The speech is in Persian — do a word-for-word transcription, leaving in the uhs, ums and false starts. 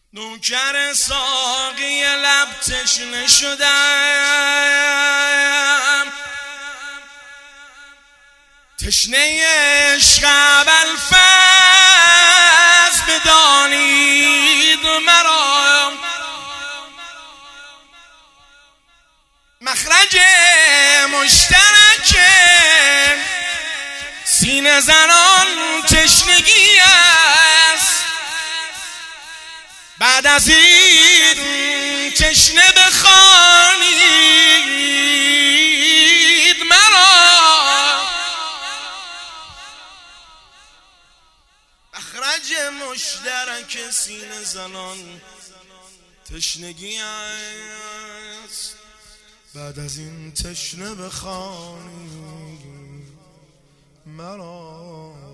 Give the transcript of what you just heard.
نوکر ساقی لب تشنه شدم، تشنه عشق ابوالفضل بدانید مرا. مخرج مشترک سینه زنان تشنگی است، بعد از این تشنه بخوانید مرا. مخرج مشترک سینه زنان تشنگی است، بعد از این تشنه بخوانید مرا.